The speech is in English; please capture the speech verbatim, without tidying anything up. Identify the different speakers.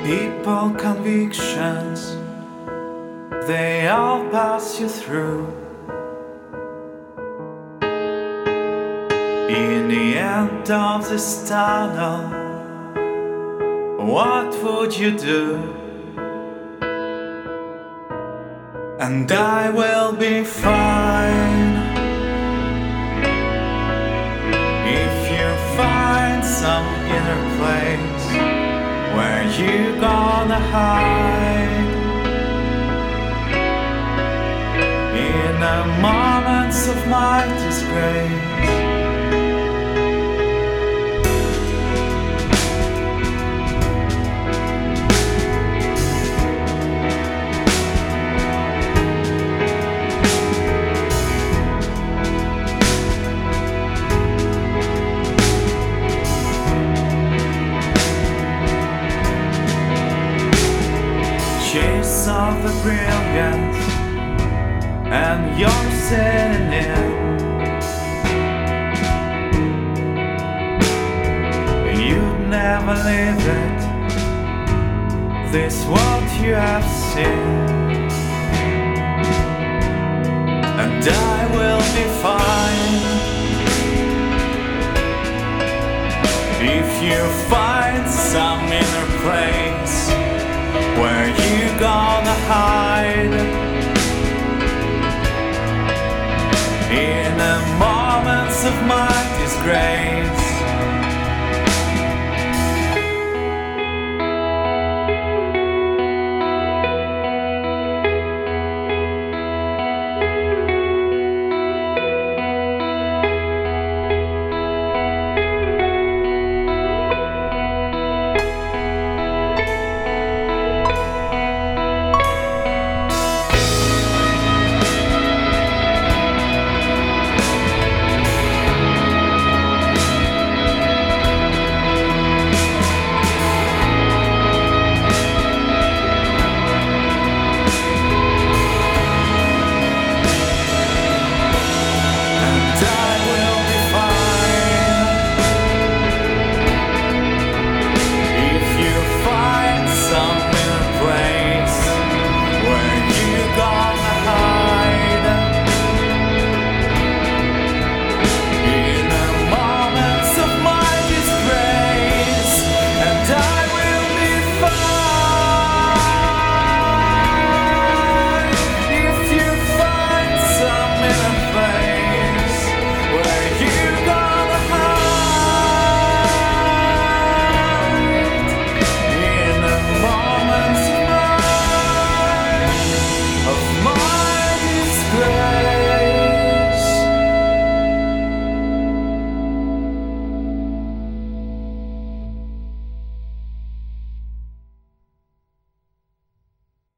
Speaker 1: People, convictions, they all pass you through. In the end of this tunnel, what would you do? And I will be fine if you find some inner place where you gonna hide. In the moments of my disgrace, chase of the brilliance, and you're sitting in. You'd never leave it, this what you have seen. And I will be fine if you find some inner place where you gonna hide. In the moments of my disgrace,